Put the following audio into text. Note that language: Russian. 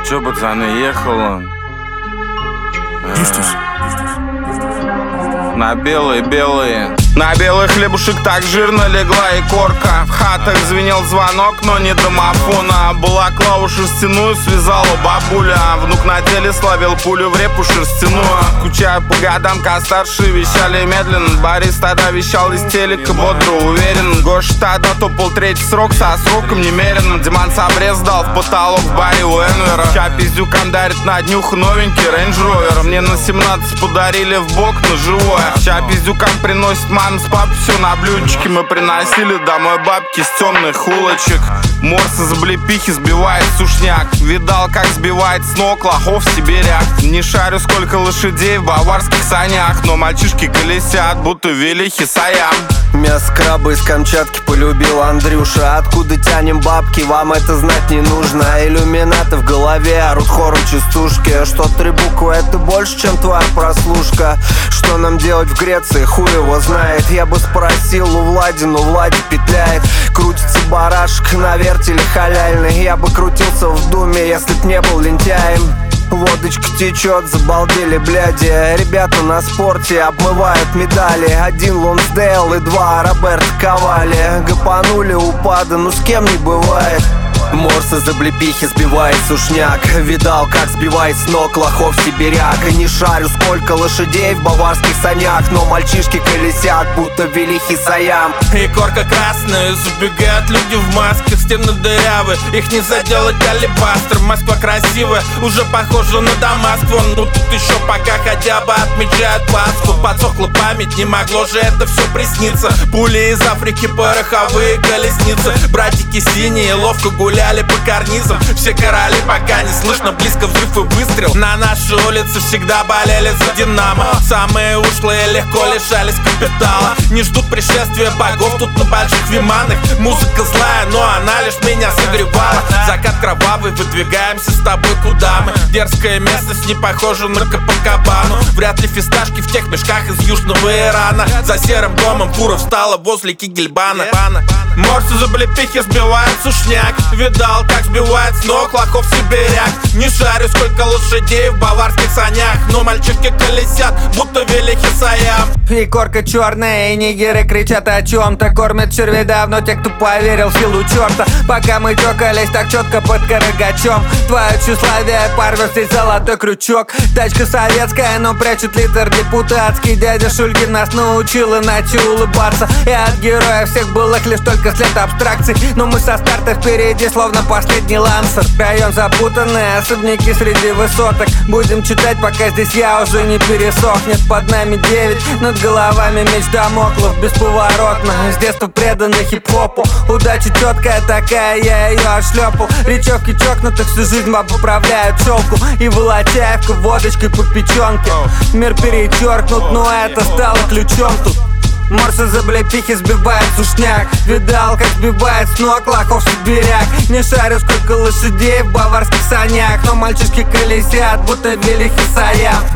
Чё, пацаны, ехал он на белые. На белый хлебушек так жирно легла и корка. В хатах звенел звонок, но не домофона. Была клаву шерстяную связала бабуля. Внук на теле словил пулю в репу шерстяную. Скучаю по годам, как старшие вещали медленно. Борис тогда вещал из телека бодро, уверен. Гоша тогда топал третий срок со сроком немеренным. Диман обрез дал в потолок в баре у Энвера. Ща пиздюкам дарит на днюху новенький Range Rover. Мне на 17 подарили в бок на живое. Ща пиздюкам приносит мама с папой все на блюдечке. Мы приносили домой бабки с темных улочек. Морс из облепихи сбивает сушняк. Видал, как сбивает с ног лохов сибиряк. Не шарю, сколько лошадей в баварских санях, но мальчишки колесят, будто великий Саям. Мясо краба из Камчатки полюбил Андрюша. Откуда тянем бабки, вам это знать не нужно. Иллюминаты в голове, орут хором частушки. Что 3 буквы это больше, чем твоя прослушка. Что нам делать в Греции, хуй его знает. Я бы спросил у Влади, но Влади петляет. Крутится барашек на вертеле халяльный. Я бы крутился в думе, если б не был лентяем. Водочка течет, забалдели бляди. Ребята на спорте обмывают медали. 1 Лонсдейл и 2 Роберто Кавали. Гапанули упада, ну с кем не бывает. Морс из облепихи сбивает сушняк. Видал, как сбивает с ног лохов сибиряк. И не шарю, сколько лошадей в баварских санях, но мальчишки колесят, будто великий Саям. И корка красная, забегают люди в масках. Стены дырявы, их не заделать алебастр. Москва красивая, уже похожа на Дамаск. Вон, ну тут еще пока хотя бы отмечают Пасху. Подсохла память, не могло же это все присниться. Пули из Африки, пороховые колесницы. Братики синие ловко гуляли по карнизам. Все короли, пока не слышно близко взрыв и выстрел. На нашей улице всегда болели за Динамо. Самые ушлые легко лишались капитала. Не ждут пришествия богов тут на больших виманах. Музыка злая, но она лишь меня согревала. Закат кровавый, выдвигаемся с тобой куда мы. Дерзкая местность не похожа на Копакабану. Вряд ли фисташки в тех мешках из южного Ирана. За серым домом фура встала возле Кигельбана. Морс из облепихи сбивает сушняк. Видал, как сбивает с ног лохов сибиряк. Не шарю, сколько лошадей в баварских санях, но мальчишки колесят, будто великий Саям. И корка черная, и нигеры кричат о чем-то. Кормят червей давно те, кто поверил в силу черта. Пока мы чокались так четко под Карагачом, твое тщеславие порвет здесь золотой крючок. Тачка советская, но прячет литр депутатский. Дядя Шульгин нас научил иначе улыбаться. И от героев всех былых лишь только след абстракций. Но мы со старта впереди, словно последний лансер. Район запутанный, особняки среди высоток. Будем читать, пока здесь я уже не пересохнет. Под нами 9, над головами меч дамоклов бесповоротно. С детства преданный хип-хопу. Удача четкая такая, я ее отшлепал. Речевки чокнутых всю жизнь поправляют челку. И Волочаевка водочкой по печенке. Мир перечеркнут, но это стало ключом тут. Морс из облепихи сбивает сушняк. Видал, как сбивает с ног лохов сибиряк. Не шарю, сколько лошадей в баварских санях, но мальчишки колесят, будто великий Саям.